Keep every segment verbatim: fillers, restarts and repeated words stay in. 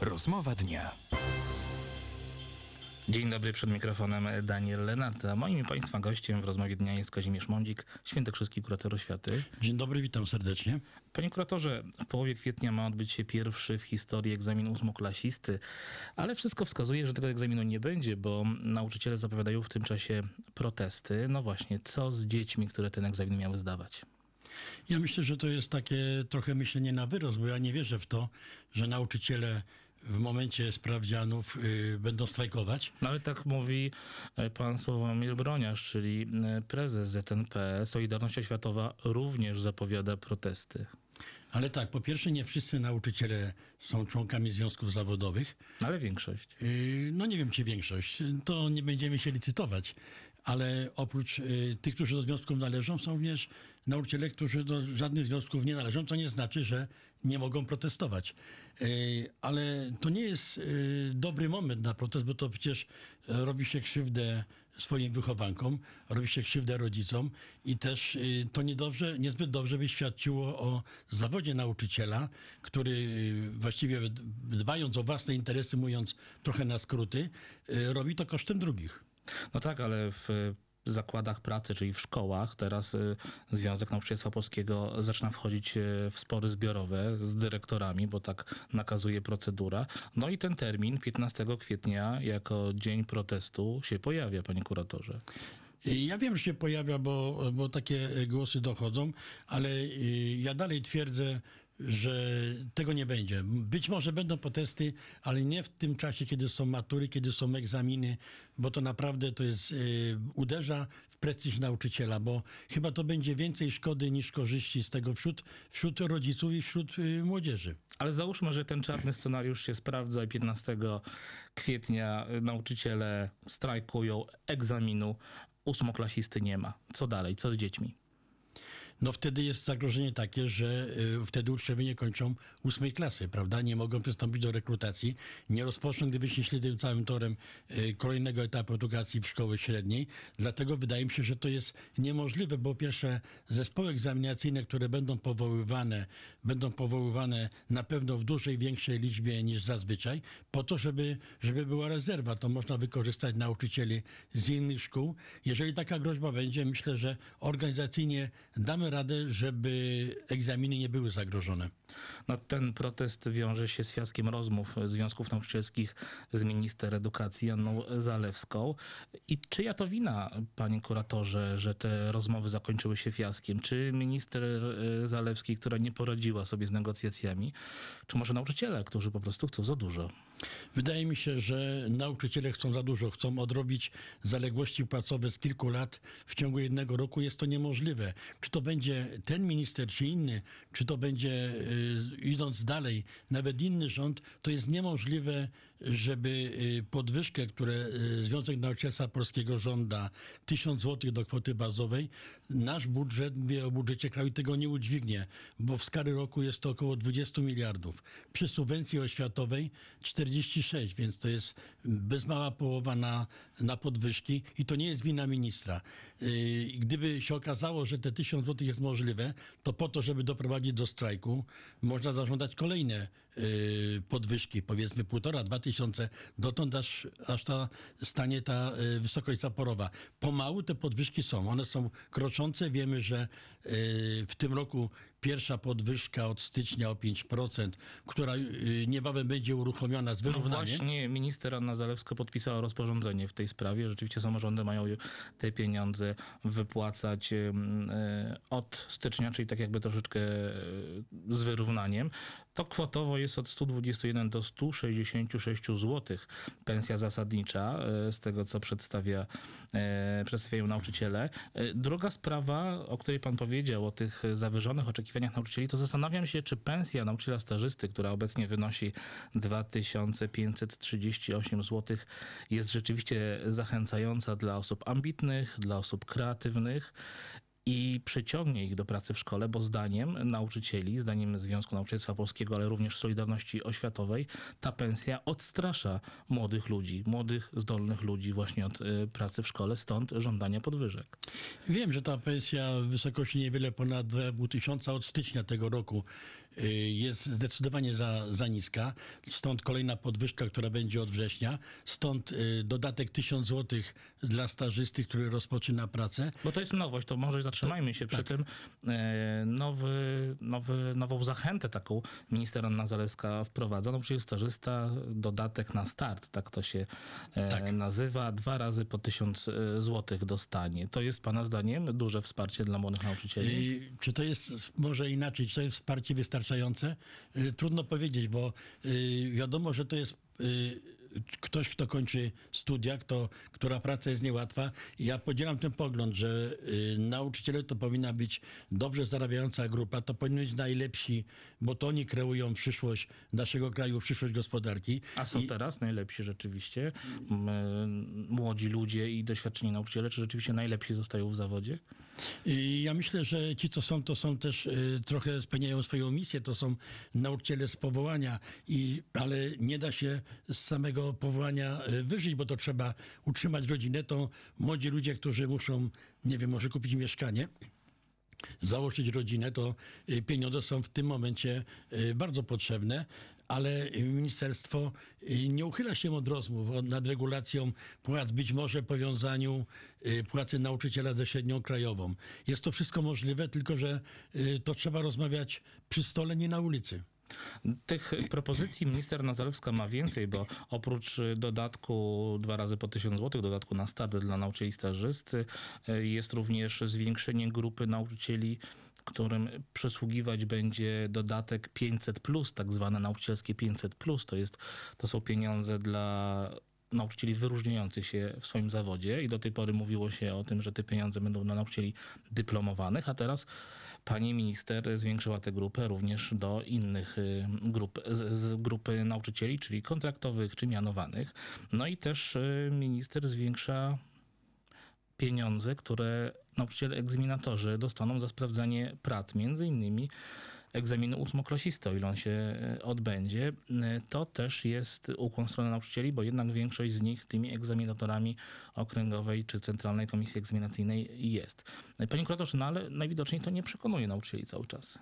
Rozmowa dnia. Dzień dobry, przed mikrofonem Daniel Lenart, a moim i Państwa gościem w rozmowie dnia jest Kazimierz Mądzik, świętokrzyski kurator oświaty. Dzień dobry, witam serdecznie. Panie kuratorze, w połowie kwietnia ma odbyć się pierwszy w historii egzamin ósmoklasisty, ale wszystko wskazuje, że tego egzaminu nie będzie, bo nauczyciele zapowiadają w tym czasie protesty. No właśnie, co z dziećmi, które ten egzamin miały zdawać? Ja myślę, że to jest takie trochę myślenie na wyrost, bo ja nie wierzę w to, że nauczyciele w momencie sprawdzianów y, będą strajkować. No ale tak mówi pan Sławomir Broniarz, czyli prezes Z N P. Solidarność Oświatowa również zapowiada protesty. Ale tak, po pierwsze nie wszyscy nauczyciele są członkami związków zawodowych. Ale większość. Y, no nie wiem, czy większość. To nie będziemy się licytować. Ale oprócz y, tych, którzy do związków należą, są również nauczyciele, którzy do żadnych związków nie należą, co nie znaczy, że nie mogą protestować. Y, ale to nie jest y, dobry moment na protest, bo to przecież robi się krzywdę swoim wychowankom, robi się krzywdę rodzicom i też y, to niedobrze, niezbyt dobrze by świadczyło o zawodzie nauczyciela, który y, właściwie dbając o własne interesy, mówiąc trochę na skróty, y, robi to kosztem drugich. No tak, ale w zakładach pracy, czyli w szkołach, teraz y, Związek Nauczycielstwa Polskiego zaczyna wchodzić y, w spory zbiorowe z dyrektorami, bo tak nakazuje procedura. No i ten termin piętnastego kwietnia jako dzień protestu się pojawia, panie kuratorze. Ja wiem, że się pojawia, bo, bo takie głosy dochodzą, ale ja dalej twierdzę, że tego nie będzie. Być może będą protesty, ale nie w tym czasie, kiedy są matury, kiedy są egzaminy, bo to naprawdę to jest, y, uderza w prestiż nauczyciela, bo chyba to będzie więcej szkody niż korzyści z tego wśród, wśród rodziców i wśród y, młodzieży. Ale załóżmy, że ten czarny scenariusz się sprawdza i piętnastego kwietnia nauczyciele strajkują, egzaminu ósmoklasisty nie ma. Co dalej? Co z dziećmi? No wtedy jest zagrożenie takie, że y, wtedy uczniowie nie kończą ósmej klasy, prawda? Nie mogą przystąpić do rekrutacji, nie rozpoczną, gdybyśmy szli tym całym torem y, kolejnego etapu edukacji w szkoły średniej. Dlatego wydaje mi się, że to jest niemożliwe, bo pierwsze zespoły egzaminacyjne, które będą powoływane, będą powoływane na pewno w dużej, większej liczbie niż zazwyczaj, po to, żeby, żeby była rezerwa. To można wykorzystać nauczycieli z innych szkół. Jeżeli taka groźba będzie, myślę, że organizacyjnie damy radę, żeby egzaminy nie były zagrożone. No, ten protest wiąże się z fiaskiem rozmów związków nauczycielskich z minister edukacji Anną Zalewską. I czyja to wina, panie kuratorze, że te rozmowy zakończyły się fiaskiem? Czy minister Zalewskiej, która nie poradziła sobie z negocjacjami, czy może nauczyciele, którzy po prostu chcą za dużo? Wydaje mi się, że nauczyciele chcą za dużo, chcą odrobić zaległości płacowe z kilku lat w ciągu jednego roku. Jest to niemożliwe. Czy to będzie ten minister, czy inny, czy to będzie, y, idąc dalej, nawet inny rząd, to jest niemożliwe, żeby y, podwyżkę, które y, Związek Nauczycielstwa Polskiego żąda, tysiąc złotych do kwoty bazowej, nasz budżet, mówię o budżecie kraju, tego nie udźwignie, bo w skali roku jest to około dwadzieścia miliardów. Przy subwencji oświatowej czterdzieści sześć, więc to jest bez mała połowa na, na podwyżki i to nie jest wina ministra. Y, gdyby się okazało, że te tysiąc złotych jest możliwe, to po to, żeby doprowadzić do strajku, można zażądać kolejne y, podwyżki, powiedzmy półtora, dwa tysiące, dotąd aż, aż ta stanie ta y, wysokość zaporowa. Pomału te podwyżki są, one są kroczące. Wiemy, że y, w tym roku pierwsza podwyżka od stycznia o pięć procent, która y, niebawem będzie uruchomiona z wyrównaniem. No właśnie minister Anna Zalewska podpisała rozporządzenie w tej sprawie. Rzeczywiście samorządy mają te pieniądze wypłacać y, od stycznia, czyli tak jakby troszeczkę z wyrównaniem. To kwotowo jest od sto dwadzieścia jeden do stu sześćdziesięciu sześciu złotych pensja zasadnicza, z tego co przedstawia, przedstawiają nauczyciele. Druga sprawa, o której pan powiedział, o tych zawyżonych oczekiwaniach nauczycieli, to zastanawiam się, czy pensja nauczyciela stażysty, która obecnie wynosi dwa tysiące pięćset trzydzieści osiem złotych, jest rzeczywiście zachęcająca dla osób ambitnych, dla osób kreatywnych i przyciągnie ich do pracy w szkole, bo zdaniem nauczycieli, zdaniem Związku Nauczycielstwa Polskiego, ale również Solidarności Oświatowej, ta pensja odstrasza młodych ludzi, młodych, zdolnych ludzi właśnie od y, pracy w szkole, stąd żądania podwyżek. Wiem, że ta pensja w wysokości niewiele ponad dwa i pół tysiąca od stycznia tego roku jest zdecydowanie za, za niska. Stąd kolejna podwyżka, która będzie od września. Stąd dodatek tysiąc złotych dla stażysty, który rozpoczyna pracę. Bo to jest nowość, to może zatrzymajmy się przy tak. tym. Nowy, nowy, nową zachętę taką minister Anna Zalewska wprowadza. No przecież stażysta, dodatek na start, tak to się tak. nazywa. Dwa razy po tysiąc złotych dostanie. To jest pana zdaniem duże wsparcie dla młodych nauczycieli? I, czy to jest może inaczej, czy to jest wsparcie wystarczające? Trudno powiedzieć, bo wiadomo, że to jest ktoś, kto kończy studia, kto, która praca jest niełatwa. I ja podzielam ten pogląd, że y, nauczyciele to powinna być dobrze zarabiająca grupa, to powinni być najlepsi, bo to oni kreują przyszłość naszego kraju, przyszłość gospodarki. A są I, teraz najlepsi rzeczywiście? M, młodzi ludzie i doświadczeni nauczyciele, czy rzeczywiście najlepsi zostają w zawodzie? I ja myślę, że ci, co są, to są też y, trochę spełniają swoją misję, to są nauczyciele z powołania, i, ale nie da się z samego powołania wyżyć, bo to trzeba utrzymać rodzinę. To młodzi ludzie, którzy muszą, nie wiem, może kupić mieszkanie, założyć rodzinę, to pieniądze są w tym momencie bardzo potrzebne, ale ministerstwo nie uchyla się od rozmów nad regulacją płac, być może powiązaniu płacy nauczyciela ze średnią krajową. Jest to wszystko możliwe, tylko że to trzeba rozmawiać przy stole, nie na ulicy. Tych propozycji minister Nazalewska ma więcej, bo oprócz dodatku dwa razy po tysiąc złotych, dodatku na start dla nauczycieli stażysty, jest również zwiększenie grupy nauczycieli, którym przysługiwać będzie dodatek pięćset plus, tak zwane nauczycielskie pięćset plus. To jest, to są pieniądze dla nauczycieli wyróżniających się w swoim zawodzie i do tej pory mówiło się o tym, że te pieniądze będą dla nauczycieli dyplomowanych, a teraz pani minister zwiększyła tę grupę również do innych grup, z, z grupy nauczycieli, czyli kontraktowych czy mianowanych. No i też minister zwiększa pieniądze, które nauczyciele egzaminatorzy dostaną za sprawdzanie prac, między innymi egzaminu ósmoklasisty, o ile on się odbędzie. To też jest ukłon w stronę nauczycieli, bo jednak większość z nich tymi egzaminatorami okręgowej czy Centralnej Komisji Egzaminacyjnej jest. Panie kuratorze, no ale najwidoczniej to nie przekonuje nauczycieli cały czas.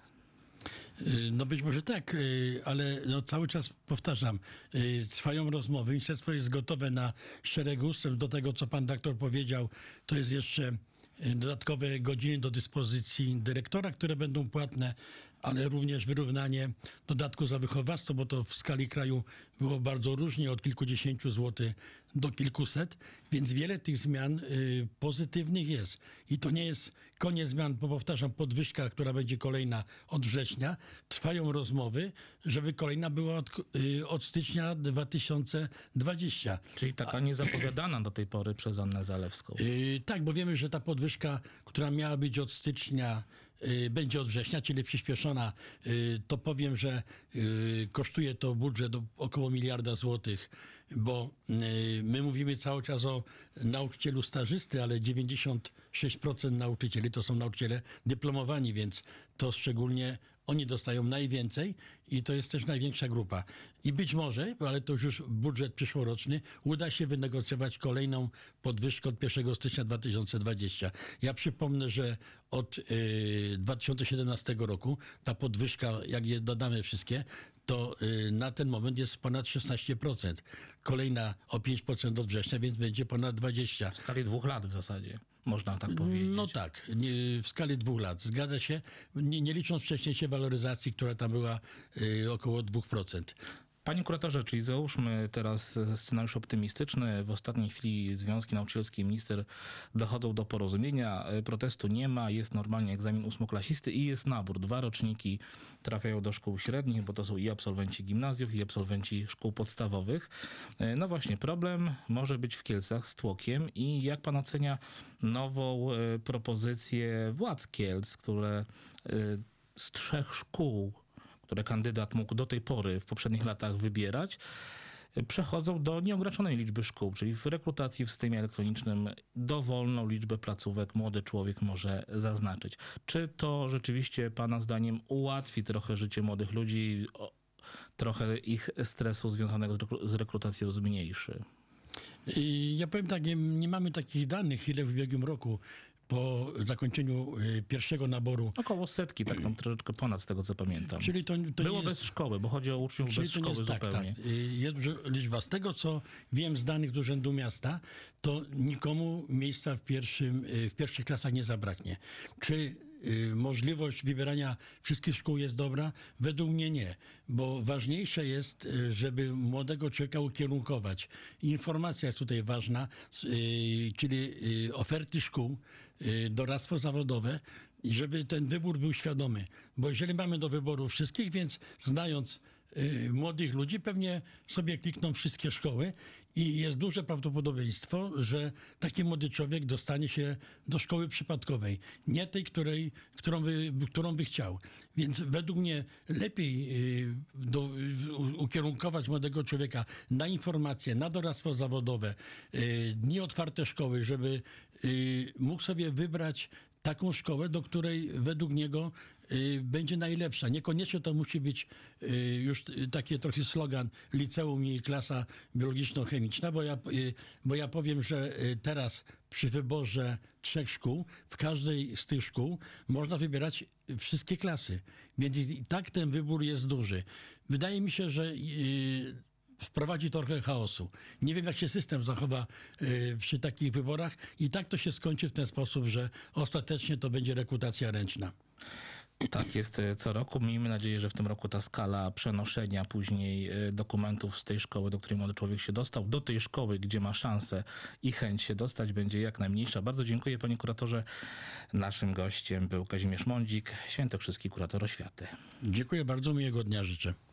No być może tak, ale no cały czas powtarzam, trwają rozmowy, ministerstwo jest gotowe na szereg ustępstw. Do tego, co pan doktor powiedział, to jest jeszcze dodatkowe godziny do dyspozycji dyrektora, które będą płatne, ale również wyrównanie dodatku za wychowawstwo, bo to w skali kraju było bardzo różnie, od kilkudziesięciu złotych do kilkuset, więc wiele tych zmian y, pozytywnych jest. I to nie jest koniec zmian, bo powtarzam, podwyżka, która będzie kolejna od września. Trwają rozmowy, żeby kolejna była od, y, od stycznia dwa tysiące dwudziestego. Czyli taka niezapowiadana do tej pory przez Annę Zalewską. Y, tak, bo wiemy, że ta podwyżka, która miała być od stycznia, będzie od września, czyli przyspieszona, to powiem, że kosztuje to budżet około miliarda złotych, bo my mówimy cały czas o nauczycielu stażysty, ale dziewięćdziesiąt sześć procent nauczycieli to są nauczyciele dyplomowani, więc to szczególnie oni dostają najwięcej i to jest też największa grupa. I być może, ale to już budżet przyszłoroczny, uda się wynegocjować kolejną podwyżkę od pierwszego stycznia dwa tysiące dwudziestego. Ja przypomnę, że od y, dwa tysiące siedemnastego roku ta podwyżka, jak je dodamy wszystkie, to y, na ten moment jest ponad szesnaście procent. Kolejna o pięć procent od września, więc będzie ponad dwadzieścia procent. W skali dwóch lat w zasadzie, można tak powiedzieć. No tak, nie, w skali dwóch lat. Zgadza się, nie, nie licząc wcześniejszej waloryzacji, która tam była y, około dwa procent. Panie kuratorze, czyli załóżmy teraz scenariusz optymistyczny. W ostatniej chwili związki nauczycielskie i minister dochodzą do porozumienia. Protestu nie ma, jest normalnie egzamin ósmoklasisty i jest nabór. Dwa roczniki trafiają do szkół średnich, bo to są i absolwenci gimnazjów, i absolwenci szkół podstawowych. No właśnie, problem może być w Kielcach z tłokiem. I jak pan ocenia nową propozycję władz Kielc, które z trzech szkół, które kandydat mógł do tej pory w poprzednich latach wybierać, przechodzą do nieograniczonej liczby szkół, czyli w rekrutacji w systemie elektronicznym dowolną liczbę placówek młody człowiek może zaznaczyć. Czy to rzeczywiście pana zdaniem ułatwi trochę życie młodych ludzi, trochę ich stresu związanego z rekrutacją zmniejszy? Ja powiem tak, nie, nie mamy takich danych, ile w ubiegłym roku po zakończeniu y, pierwszego naboru. Około setki, tak tam troszeczkę ponad z tego, co pamiętam. Czyli to, to Było nie jest, bez szkoły, bo chodzi o uczniów czyli bez to nie szkoły jest, tak, zupełnie. tak. Y, Jest duża liczba. Z tego, co wiem z danych z Urzędu Miasta, to nikomu miejsca w, pierwszym, y, w pierwszych klasach nie zabraknie. Czy y, możliwość wybierania wszystkich szkół jest dobra? Według mnie nie, bo ważniejsze jest, y, żeby młodego człowieka ukierunkować. Informacja jest tutaj ważna, s- y, czyli y, oferty szkół, y, doradztwo zawodowe, i żeby ten wybór był świadomy. Bo jeżeli mamy do wyboru wszystkich, więc znając y, młodych ludzi, pewnie sobie klikną wszystkie szkoły i jest duże prawdopodobieństwo, że taki młody człowiek dostanie się do szkoły przypadkowej, nie tej, której, którą, by, którą by chciał. Więc według mnie lepiej y, do, u- ukierunkować młodego człowieka na informacje, na doradztwo zawodowe, y, dni otwarte szkoły, żeby y, mógł sobie wybrać taką szkołę, do której według niego y, będzie najlepsza. Niekoniecznie to musi być y, już y, taki trochę slogan liceum i klasa biologiczno-chemiczna, bo ja, y, bo ja powiem, że y, teraz przy wyborze trzech szkół, w każdej z tych szkół można wybierać wszystkie klasy. Więc i i tak ten wybór jest duży. Wydaje mi się, że y, wprowadzi trochę chaosu. Nie wiem, jak się system zachowa y, przy takich wyborach i tak to się skończy w ten sposób, że ostatecznie to będzie rekrutacja ręczna. Tak jest e, co roku. Miejmy nadzieję, że w tym roku ta skala przenoszenia później e, dokumentów z tej szkoły, do której młody człowiek się dostał, do tej szkoły, gdzie ma szansę i chęć się dostać, będzie jak najmniejsza. Bardzo dziękuję, panie kuratorze. Naszym gościem był Kazimierz Mądzik, świętokrzyski kurator oświaty. Dziękuję bardzo, miłego dnia życzę.